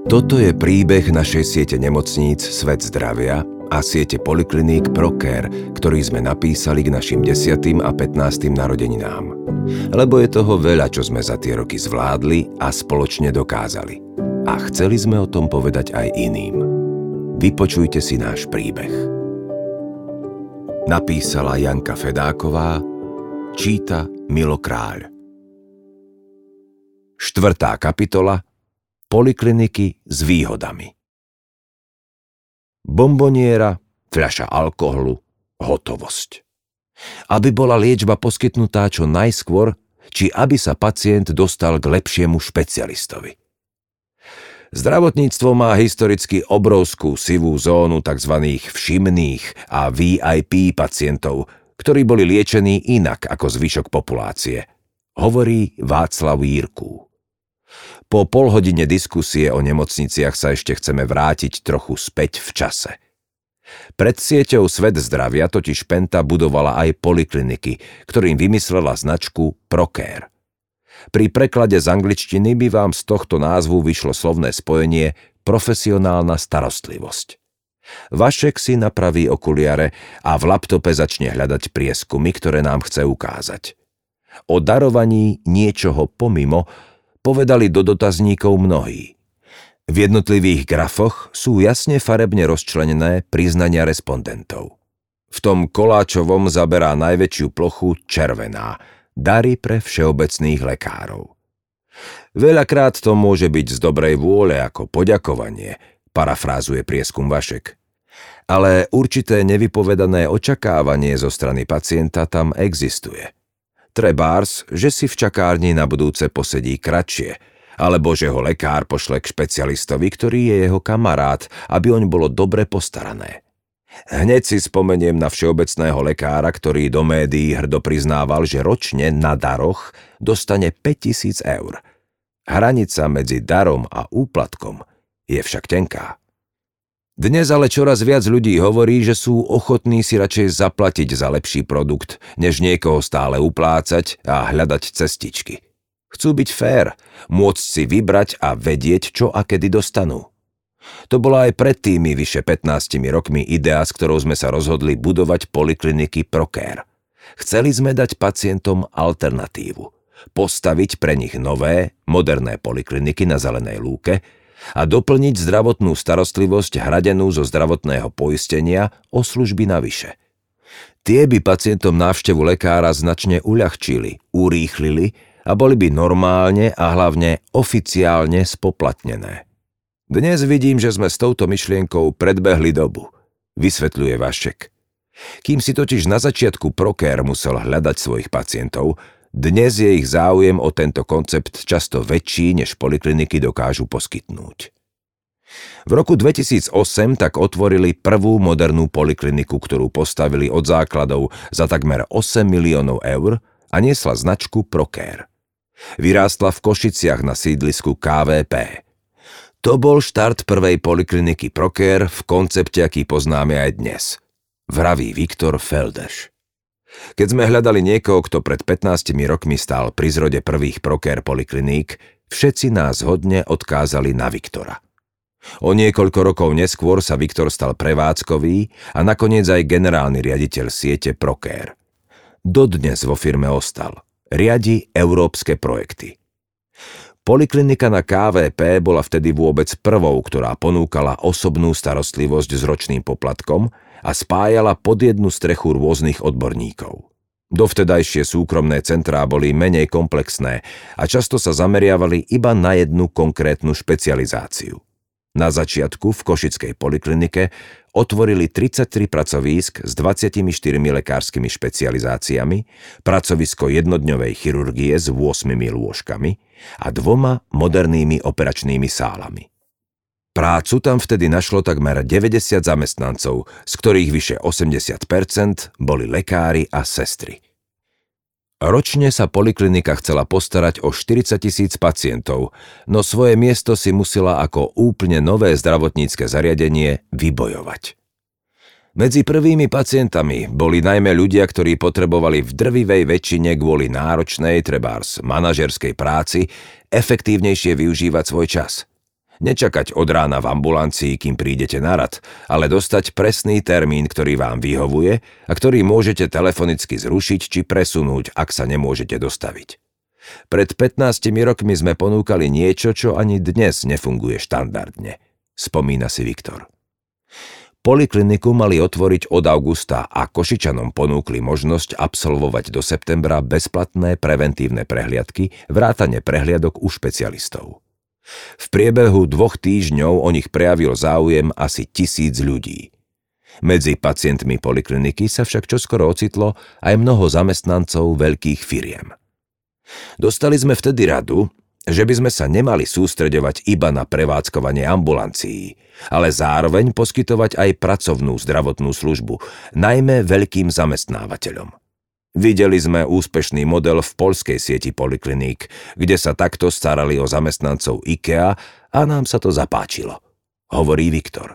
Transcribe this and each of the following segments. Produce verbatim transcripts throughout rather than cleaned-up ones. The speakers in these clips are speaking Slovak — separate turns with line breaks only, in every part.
Toto je príbeh našej siete nemocníc Svet zdravia a siete polikliník ProCare, ktorý sme napísali k našim desiatym a pätnástym narodeninám. Lebo je toho veľa, čo sme za tie roky zvládli a spoločne dokázali. A chceli sme o tom povedať aj iným. Vypočujte si náš príbeh. Napísala Janka Fedáková, číta Milo Kráľ. Štvrtá kapitola. Polikliniky s výhodami. Bomboniera, fľaša alkoholu, hotovosť. Aby bola liečba poskytnutá čo najskôr, či aby sa pacient dostal k lepšiemu špecialistovi. Zdravotníctvo má historicky obrovskú sivú zónu tzv. Všimných a vé í pé pacientov, ktorí boli liečení inak ako zvyšok populácie, hovorí Václav Jirků. Po polhodine diskusie o nemocniciach sa ešte chceme vrátiť trochu späť v čase. Pred sieťou Svet zdravia totiž Penta budovala aj polikliniky, ktorým vymyslela značku ProCare. Pri preklade z angličtiny by vám z tohto názvu vyšlo slovné spojenie profesionálna starostlivosť. Vašek si napraví okuliare a v laptope začne hľadať prieskumy, ktoré nám chce ukázať. O darovaní niečoho pomimo povedali do dotazníkov mnohí. V jednotlivých grafoch sú jasne farebne rozčlenené priznania respondentov. V tom koláčovom zaberá najväčšiu plochu červená, dary pre všeobecných lekárov. Veľakrát to môže byť z dobrej vôle ako poďakovanie, parafrázuje prieskum Vašek. Ale určité nevypovedané očakávanie zo strany pacienta tam existuje. Trebárs, že si v čakárni na budúce posedí kratšie, alebo že ho lekár pošle k špecialistovi, ktorý je jeho kamarát, aby oň bolo dobre postarané. Hneď si spomeniem na všeobecného lekára, ktorý do médií hrdo priznával, že ročne na daroch dostane päťtisíc eur. Hranica medzi darom a úplatkom je však tenká. Dnes ale čoraz viac ľudí hovorí, že sú ochotní si radšej zaplatiť za lepší produkt, než niekoho stále uplácať a hľadať cestičky. Chcú byť fér, môcť si vybrať a vedieť, čo a kedy dostanú. To bola aj pred tými vyše pätnástimi rokmi idea, s ktorou sme sa rozhodli budovať polikliniky ProCare. Chceli sme dať pacientom alternatívu, postaviť pre nich nové, moderné polikliniky na zelenej lúke a doplniť zdravotnú starostlivosť hradenú zo zdravotného poistenia o služby navyše. Tie by pacientom návštevu lekára značne uľahčili, urýchlili a boli by normálne a hlavne oficiálne spoplatnené. Dnes vidím, že sme s touto myšlienkou predbehli dobu, vysvetľuje Vašek. Kým si totiž na začiatku ProCare musel hľadať svojich pacientov, dnes je ich záujem o tento koncept často väčší, než polikliniky dokážu poskytnúť. V roku dvetisícosem tak otvorili prvú modernú polikliniku, ktorú postavili od základov za takmer osem miliónov eur a niesla značku ProCare. Vyrástla v Košiciach na sídlisku ká vé pé. To bol štart prvej polikliniky ProCare v koncepte, aký poznáme aj dnes. Vraví Viktor Feldeš. Keď sme hľadali niekoho, kto pred pätnástimi rokmi stál pri zrode prvých ProCare polikliník, všetci nás hodne odkázali na Viktora. O niekoľko rokov neskôr sa Viktor stal prevádzkový a nakoniec aj generálny riaditeľ siete ProCare. Dodnes vo firme ostal. Riadi európske projekty. Poliklinika na ká vé pé bola vtedy vôbec prvou, ktorá ponúkala osobnú starostlivosť s ročným poplatkom a spájala pod jednu strechu rôznych odborníkov. Dovtedajšie súkromné centrá boli menej komplexné a často sa zameriavali iba na jednu konkrétnu špecializáciu. Na začiatku v košickej poliklinike otvorili tridsaťtri pracovísk s dvadsiatimi štyrmi lekárskymi špecializáciami, pracovisko jednodňovej chirurgie s ôsmimi lôžkami a dvoma modernými operačnými sálami. Prácu tam vtedy našlo takmer deväťdesiat zamestnancov, z ktorých vyše osemdesiat percent boli lekári a sestry. Ročne sa poliklinika chcela postarať o štyridsať tisíc pacientov, no svoje miesto si musela ako úplne nové zdravotnícke zariadenie vybojovať. Medzi prvými pacientami boli najmä ľudia, ktorí potrebovali v drvivej väčšine kvôli náročnej, trebárs manažerskej práci, efektívnejšie využívať svoj čas. Nečakať od rána v ambulancii, kým prídete na rad, ale dostať presný termín, ktorý vám vyhovuje a ktorý môžete telefonicky zrušiť či presunúť, ak sa nemôžete dostaviť. Pred pätnástimi rokmi sme ponúkali niečo, čo ani dnes nefunguje štandardne, spomína si Viktor. Polikliniku mali otvoriť od augusta a Košičanom ponúkli možnosť absolvovať do septembra bezplatné preventívne prehliadky, vrátane prehliadok u špecialistov. V priebehu dvoch týždňov o nich prejavil záujem asi tisíc ľudí. Medzi pacientmi polikliniky sa však čoskoro ocitlo aj mnoho zamestnancov veľkých firiem. Dostali sme vtedy radu, že by sme sa nemali sústreďovať iba na prevádzkovanie ambulancií, ale zároveň poskytovať aj pracovnú zdravotnú službu, najmä veľkým zamestnávateľom. Videli sme úspešný model v poľskej sieti polikliník, kde sa takto starali o zamestnancov IKEA a nám sa to zapáčilo, hovorí Viktor.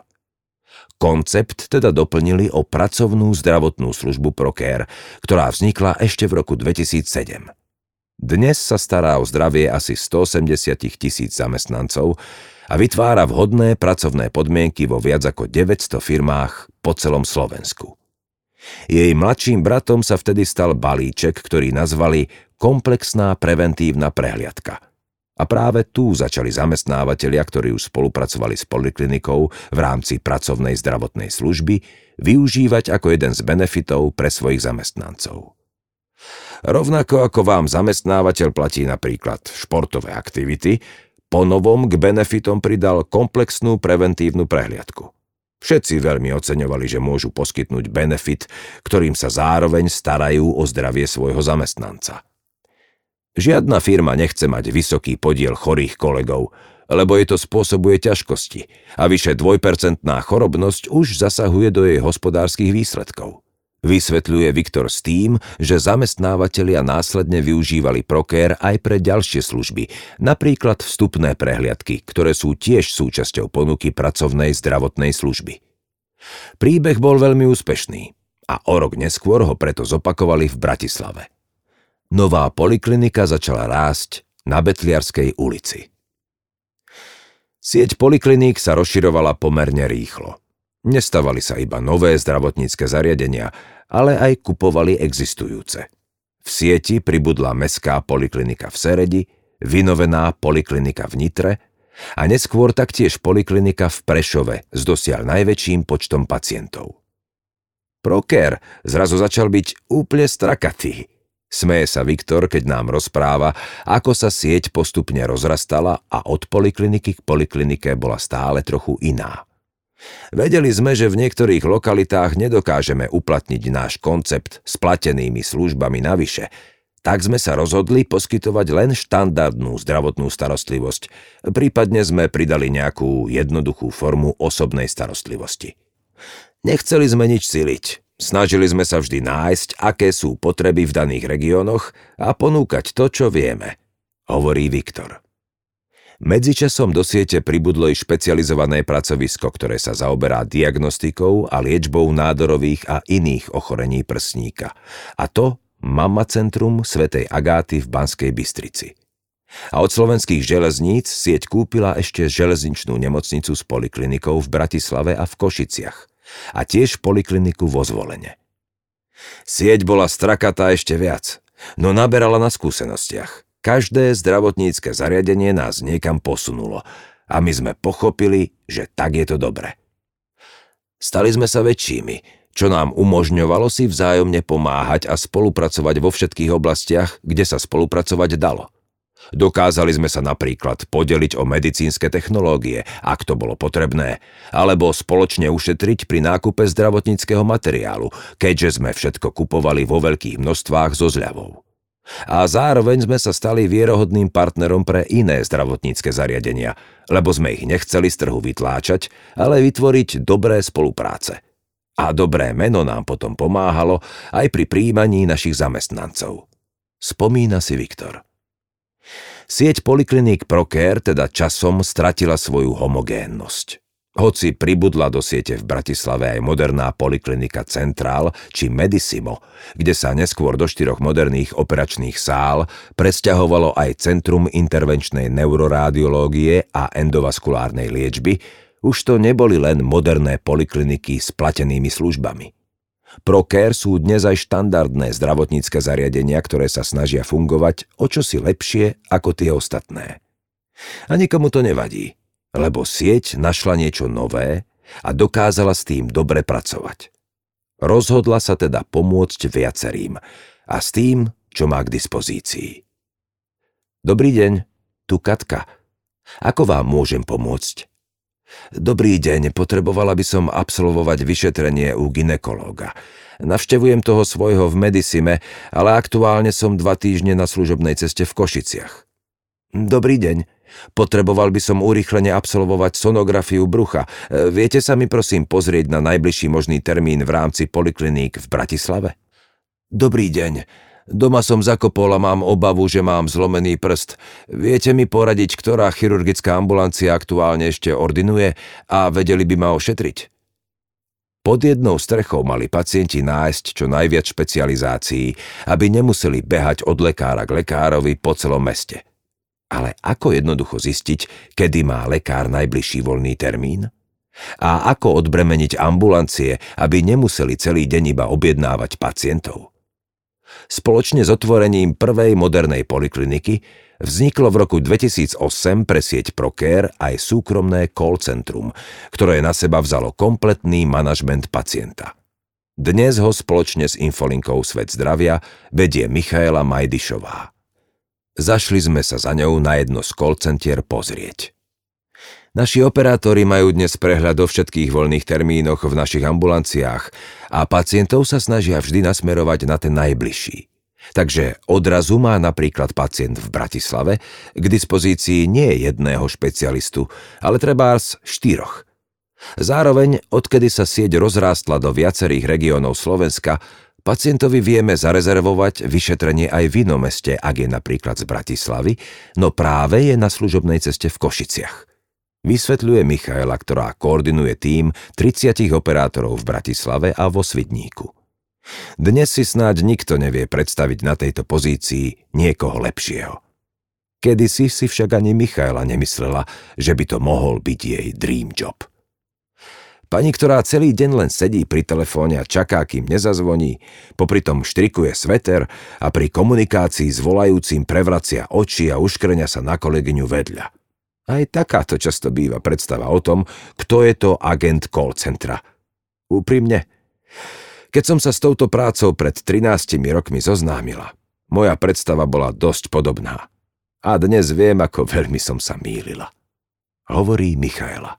Koncept teda doplnili o pracovnú zdravotnú službu ProCare, ktorá vznikla ešte v roku dvetisícsedem. Dnes sa stará o zdravie asi stoosemdesiat tisíc zamestnancov a vytvára vhodné pracovné podmienky vo viac ako deväťsto firmách po celom Slovensku. Jej mladším bratom sa vtedy stal balíček, ktorý nazvali komplexná preventívna prehliadka. A práve tu začali zamestnávatelia, ktorí už spolupracovali s poliklinikou v rámci pracovnej zdravotnej služby, využívať ako jeden z benefitov pre svojich zamestnancov. Rovnako ako vám zamestnávateľ platí napríklad športové aktivity, po novom k benefitom pridal komplexnú preventívnu prehliadku. Všetci veľmi oceňovali, že môžu poskytnúť benefit, ktorým sa zároveň starajú o zdravie svojho zamestnanca. Žiadna firma nechce mať vysoký podiel chorých kolegov, lebo jej to spôsobuje ťažkosti a vyše dvojpercentná chorobnosť už zasahuje do jej hospodárskych výsledkov. Vysvetľuje Viktor s tým, že zamestnávatelia následne využívali ProCare aj pre ďalšie služby, napríklad vstupné prehliadky, ktoré sú tiež súčasťou ponuky pracovnej zdravotnej služby. Príbeh bol veľmi úspešný a o rok neskôr ho preto zopakovali v Bratislave. Nová poliklinika začala rásť na Betliarskej ulici. Sieť polikliník sa rozširovala pomerne rýchlo. Nestavali sa iba nové zdravotnícke zariadenia, ale aj kupovali existujúce. V sieti pribudla mestská poliklinika v Seredi, vynovená poliklinika v Nitre a neskôr taktiež poliklinika v Prešove s dosiaľ najväčším počtom pacientov. ProCare zrazu začal byť úplne strakatý. Smeje sa Viktor, keď nám rozpráva, ako sa sieť postupne rozrastala a od polikliniky k poliklinike bola stále trochu iná. Vedeli sme, že v niektorých lokalitách nedokážeme uplatniť náš koncept s platenými službami navyše, tak sme sa rozhodli poskytovať len štandardnú zdravotnú starostlivosť, prípadne sme pridali nejakú jednoduchú formu osobnej starostlivosti. Nechceli sme nič siliť, snažili sme sa vždy nájsť, aké sú potreby v daných regiónoch a ponúkať to, čo vieme, hovorí Viktor. Medzičasom do siete pribudlo i špecializované pracovisko, ktoré sa zaoberá diagnostikou a liečbou nádorových a iných ochorení prsníka. A to Mama Centrum svätej Agáty v Banskej Bystrici. A od Slovenských železníc sieť kúpila ešte železničnú nemocnicu s poliklinikou v Bratislave a v Košiciach. A tiež polikliniku vo Zvolene. Sieť bola strakatá ešte viac, no naberala na skúsenostiach. Každé zdravotnícke zariadenie nás niekam posunulo a my sme pochopili, že tak je to dobre. Stali sme sa väčšími, čo nám umožňovalo si vzájomne pomáhať a spolupracovať vo všetkých oblastiach, kde sa spolupracovať dalo. Dokázali sme sa napríklad podeliť o medicínske technológie, ak to bolo potrebné, alebo spoločne ušetriť pri nákupe zdravotníckeho materiálu, keďže sme všetko kupovali vo veľkých množstvách so zľavou. A zároveň sme sa stali vierohodným partnerom pre iné zdravotnícke zariadenia, lebo sme ich nechceli z trhu vytláčať, ale vytvoriť dobré spolupráce. A dobré meno nám potom pomáhalo aj pri prijímaní našich zamestnancov. Spomína si Viktor. Sieť polikliník ProCare teda časom stratila svoju homogénnosť. Hoci pribudla do siete v Bratislave aj moderná poliklinika Centrál či Medisimo, kde sa neskôr do štyroch moderných operačných sál presťahovalo aj Centrum intervenčnej neuroradiológie a endovaskulárnej liečby, už to neboli len moderné polikliniky s platenými službami. ProCare sú dnes aj štandardné zdravotnícke zariadenia, ktoré sa snažia fungovať o čosi lepšie ako tie ostatné. A nikomu to nevadí, lebo sieť našla niečo nové a dokázala s tým dobre pracovať. Rozhodla sa teda pomôcť viacerým a s tým, čo má k dispozícii. Dobrý deň, tu Katka. Ako vám môžem pomôcť? Dobrý deň, potrebovala by som absolvovať vyšetrenie u gynekológa. Navštevujem toho svojho v Medisime, ale aktuálne som dva týždne na služobnej ceste v Košiciach. Dobrý deň. Potreboval by som urýchlene absolvovať sonografiu brucha. Viete sa mi prosím pozrieť na najbližší možný termín v rámci polikliník v Bratislave? Dobrý deň. Doma som zakopol a mám obavu, že mám zlomený prst. Viete mi poradiť, ktorá chirurgická ambulancia aktuálne ešte ordinuje a vedeli by ma ošetriť? Pod jednou strechou mali pacienti nájsť čo najviac špecializácií, aby nemuseli behať od lekára k lekárovi po celom meste. Ale ako jednoducho zistiť, kedy má lekár najbližší voľný termín? A ako odbremeniť ambulancie, aby nemuseli celý deň iba objednávať pacientov? Spoločne s otvorením prvej modernej polikliniky vzniklo v roku dvetisícosem pre sieť ProCare aj súkromné call centrum, ktoré na seba vzalo kompletný manažment pacienta. Dnes ho spoločne s infolinkou Svet zdravia vedie Michaela Majdišová. Zašli sme sa za ňou na jedno z call centier pozrieť. Naši operátori majú dnes prehľad o všetkých voľných termínoch v našich ambulanciách a pacientov sa snažia vždy nasmerovať na ten najbližší. Takže odrazu má napríklad pacient v Bratislave k dispozícii nie jedného špecialistu, ale trebárs štyroch. Zároveň, odkedy sa sieť rozrástla do viacerých regiónov Slovenska, pacientovi vieme zarezervovať vyšetrenie aj v inom meste, ak je napríklad z Bratislavy, no práve je na služobnej ceste v Košiciach. Vysvetľuje Michaela, ktorá koordinuje tím tridsať operátorov v Bratislave a vo Svidníku. Dnes si snáď nikto nevie predstaviť na tejto pozícii niekoho lepšieho. Kedysi si však ani Michaela nemyslela, že by to mohol byť jej dream job. Pani, ktorá celý deň len sedí pri telefóne a čaká, kým nezazvoní, popritom štrikuje sveter a pri komunikácii s volajúcim prevracia oči a uškrňa sa na kolegyňu vedľa. Aj takáto často býva predstava o tom, kto je to agent call centra. Úprimne, keď som sa s touto prácou pred trinástimi rokmi zoznámila, moja predstava bola dosť podobná. A dnes viem, ako veľmi som sa mýlila. Hovorí Michaela.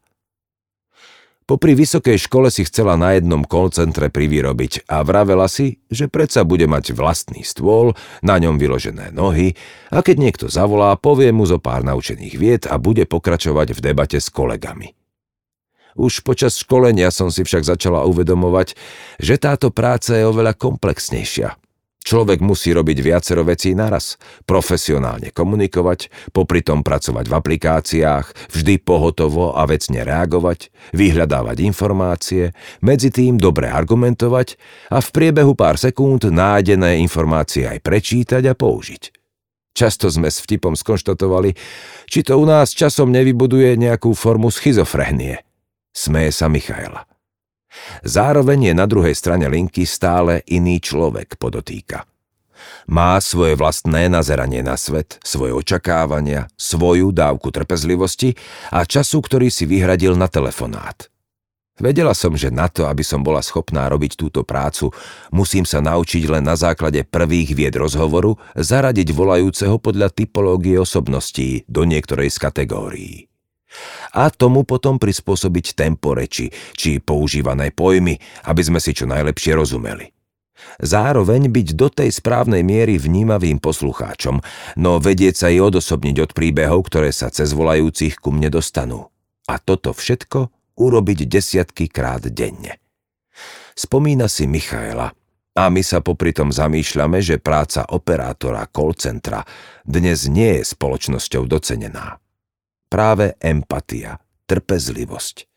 Popri vysokej škole si chcela na jednom call centre privyrobiť a vravela si, že predsa bude mať vlastný stôl, na ňom vyložené nohy a keď niekto zavolá, povie mu zo pár naučených vied a bude pokračovať v debate s kolegami. Už počas školenia som si však začala uvedomovať, že táto práca je oveľa komplexnejšia. Človek musí robiť viacero vecí naraz, profesionálne komunikovať, popri tom pracovať v aplikáciách, vždy pohotovo a vecne reagovať, vyhľadávať informácie, medzi tým dobre argumentovať a v priebehu pár sekúnd nájdené informácie aj prečítať a použiť. Často sme s vtipom skonštatovali, či to u nás časom nevybuduje nejakú formu schizofrénie. Smeje sa Michaela. Zároveň je na druhej strane linky stále iný človek, podotýka. Má svoje vlastné nazeranie na svet, svoje očakávania, svoju dávku trpezlivosti a času, ktorý si vyhradil na telefonát. Vedela som, že na to, aby som bola schopná robiť túto prácu, musím sa naučiť len na základe prvých vied rozhovoru zaradiť volajúceho podľa typológie osobností do niektorej z kategórií. A tomu potom prispôsobiť tempo reči, či používané pojmy, aby sme si čo najlepšie rozumeli. Zároveň byť do tej správnej miery vnímavým poslucháčom, no vedieť sa i odosobniť od príbehov, ktoré sa cez volajúcich ku mne dostanú. A toto všetko urobiť desiatky krát denne. Spomína si Michaela a my sa popri tom zamýšľame, že práca operátora call centra dnes nie je spoločnosťou docenená. Práve empatia, trpezlivosť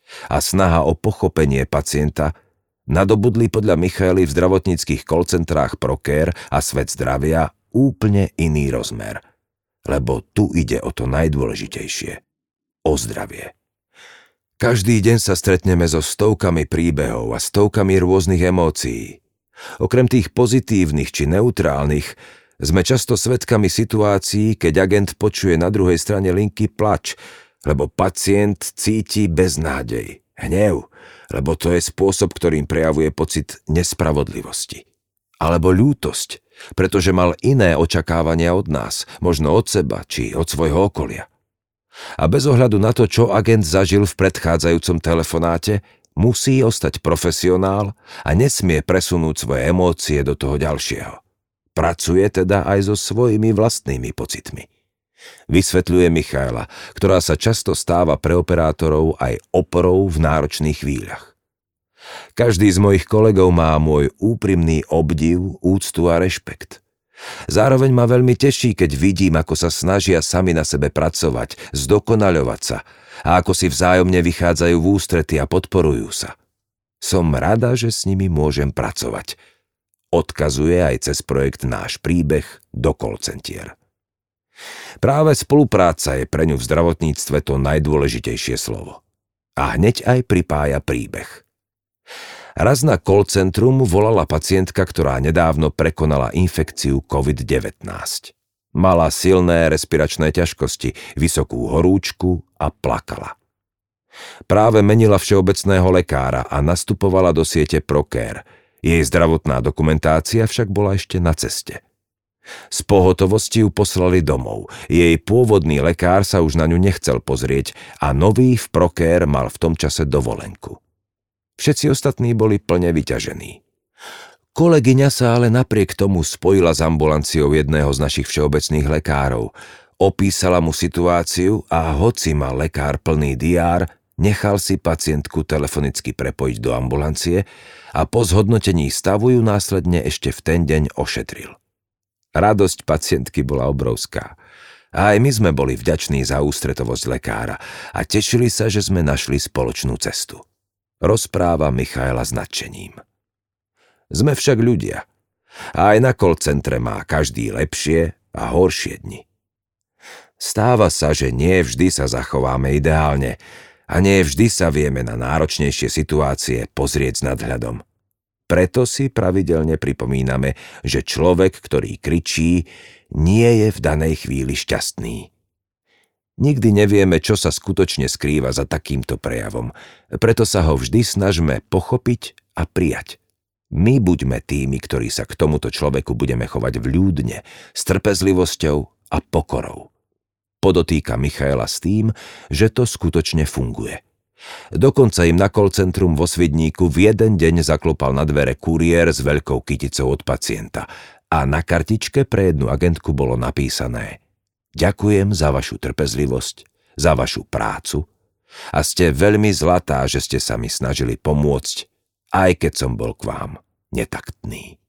a snaha o pochopenie pacienta nadobudli podľa Michaely v zdravotníckych call-centrách Procare a Svet zdravia úplne iný rozmer. Lebo tu ide o to najdôležitejšie. O zdravie. Každý deň sa stretneme so stovkami príbehov a stovkami rôznych emócií. Okrem tých pozitívnych či neutrálnych, sme často svedkami situácií, keď agent počuje na druhej strane linky plač, lebo pacient cíti beznádej, hnev, lebo to je spôsob, ktorým prejavuje pocit nespravodlivosti. Alebo ľútosť, pretože mal iné očakávania od nás, možno od seba či od svojho okolia. A bez ohľadu na to, čo agent zažil v predchádzajúcom telefonáte, musí ostať profesionál a nesmie presunúť svoje emócie do toho ďalšieho. Pracuje teda aj so svojimi vlastnými pocitmi. Vysvetľuje Michaela, ktorá sa často stáva pre operátorov aj oporou v náročných chvíľach. Každý z mojich kolegov má môj úprimný obdiv, úctu a rešpekt. Zároveň ma veľmi teší, keď vidím, ako sa snažia sami na sebe pracovať, zdokonaľovať sa a ako si vzájomne vychádzajú v ústrety a podporujú sa. Som rada, že s nimi môžem pracovať. Odkazuje aj cez projekt Náš príbeh do call-centier. Práve spolupráca je pre ňu v zdravotníctve to najdôležitejšie slovo. A hneď aj pripája príbeh. Raz na call-centrum volala pacientka, ktorá nedávno prekonala infekciu covid devätnásť. Mala silné respiračné ťažkosti, vysokú horúčku a plakala. Práve menila všeobecného lekára a nastupovala do siete Procare. Jej zdravotná dokumentácia však bola ešte na ceste. Z pohotovosti ju poslali domov. Jej pôvodný lekár sa už na ňu nechcel pozrieť a nový v Procare mal v tom čase dovolenku. Všetci ostatní boli plne vyťažení. Kolegyňa sa ale napriek tomu spojila s ambulanciou jedného z našich všeobecných lekárov. Opísala mu situáciu a hoci mal lekár plný diár, nechal si pacientku telefonicky prepojiť do ambulancie a po zhodnotení stavu ju následne ešte v ten deň ošetril. Radosť pacientky bola obrovská. A aj my sme boli vďační za ústretovosť lekára a tešili sa, že sme našli spoločnú cestu. Rozpráva Michaela s nadšením. Sme však ľudia. A aj na call-centre má každý lepšie a horšie dni. Stáva sa, že nie vždy sa zachováme ideálne a nie vždy sa vieme na náročnejšie situácie pozrieť s nadhľadom. Preto si pravidelne pripomíname, že človek, ktorý kričí, nie je v danej chvíli šťastný. Nikdy nevieme, čo sa skutočne skrýva za takýmto prejavom, preto sa ho vždy snažme pochopiť a prijať. My buďme tými, ktorí sa k tomuto človeku budeme chovať vľúdne, s trpezlivosťou a pokorou. Podotýka Michaela s tým, že to skutočne funguje. Dokonca im na call-centrum vo Svidníku v jeden deň zaklopal na dvere kuriér s veľkou kyticou od pacienta a na kartičke pre jednu agentku bolo napísané: Ďakujem za vašu trpezlivosť, za vašu prácu a ste veľmi zlatá, že ste sa mi snažili pomôcť, aj keď som bol k vám netaktný.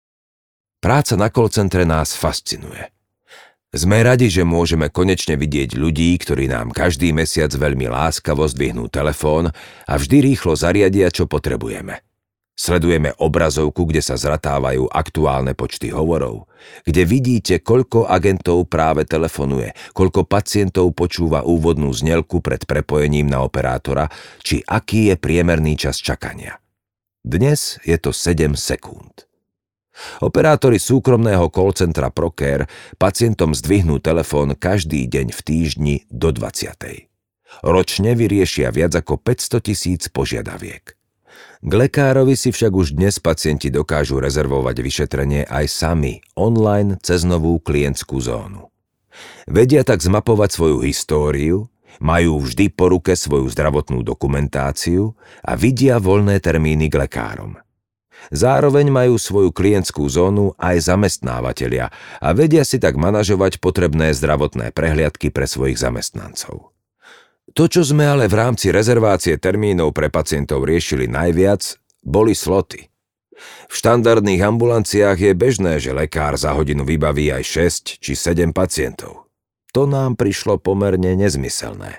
Práca na call-centre nás fascinuje. Sme radi, že môžeme konečne vidieť ľudí, ktorí nám každý mesiac veľmi láskavo zdvihnú telefón a vždy rýchlo zariadia, čo potrebujeme. Sledujeme obrazovku, kde sa zratávajú aktuálne počty hovorov, kde vidíte, koľko agentov práve telefonuje, koľko pacientov počúva úvodnú znelku pred prepojením na operátora, či aký je priemerný čas čakania. Dnes je to sedem sekúnd. Operátori súkromného call-centra Procare pacientom zdvihnú telefón každý deň v týždni do dvadsiatej. Ročne vyriešia viac ako päťsto tisíc požiadaviek. K lekárovi si však už dnes pacienti dokážu rezervovať vyšetrenie aj sami, online cez novú klientskú zónu. Vedia tak zmapovať svoju históriu, majú vždy po ruke svoju zdravotnú dokumentáciu a vidia voľné termíny k lekárom. Zároveň majú svoju klientskú zónu aj zamestnávateľia a vedia si tak manažovať potrebné zdravotné prehliadky pre svojich zamestnancov. To, čo sme ale v rámci rezervácie termínov pre pacientov riešili najviac, boli sloty. V štandardných ambulanciách je bežné, že lekár za hodinu vybaví aj šesť či sedem pacientov. To nám prišlo pomerne nezmyselné.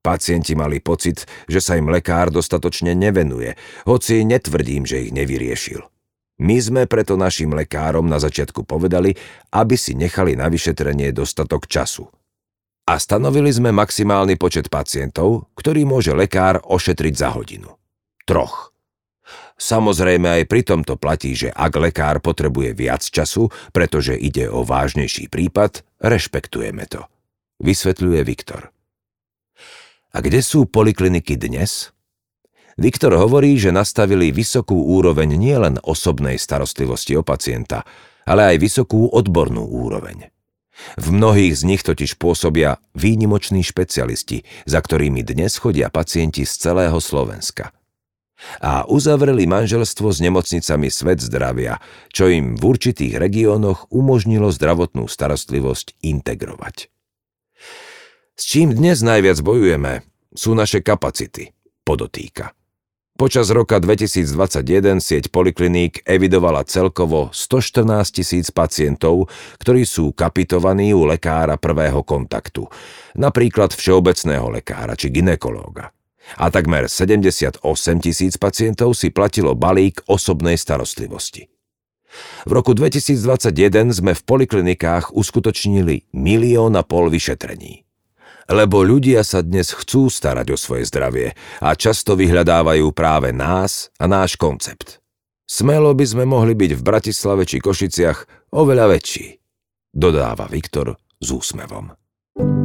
Pacienti mali pocit, že sa im lekár dostatočne nevenuje, hoci netvrdím, že ich nevyriešil. My sme preto našim lekárom na začiatku povedali, aby si nechali na vyšetrenie dostatok času. A stanovili sme maximálny počet pacientov, ktorý môže lekár ošetriť za hodinu. Troch. Samozrejme aj pri tomto platí, že ak lekár potrebuje viac času, pretože ide o vážnejší prípad, rešpektujeme to. Vysvetľuje Viktor. A kde sú polikliniky dnes? Viktor hovorí, že nastavili vysokú úroveň nielen osobnej starostlivosti o pacienta, ale aj vysokú odbornú úroveň. V mnohých z nich totiž pôsobia výnimoční špecialisti, za ktorými dnes chodia pacienti z celého Slovenska. A uzavreli manželstvo s nemocnicami Svet zdravia, čo im v určitých regiónoch umožnilo zdravotnú starostlivosť integrovať. S čím dnes najviac bojujeme, sú naše kapacity, podotýka. Počas roka dvetisícdvadsaťjeden sieť polikliník evidovala celkovo stoštrnásť tisíc pacientov, ktorí sú kapitovaní u lekára prvého kontaktu, napríklad všeobecného lekára či gynekológa. A takmer sedemdesiatosem tisíc pacientov si platilo balík osobnej starostlivosti. V roku dvetisícdvadsaťjeden sme v poliklinikách uskutočnili milión a pol vyšetrení. Lebo ľudia sa dnes chcú starať o svoje zdravie a často vyhľadávajú práve nás a náš koncept. Smelo by sme mohli byť v Bratislave či Košiciach oveľa väčší, dodáva Viktor s úsmevom.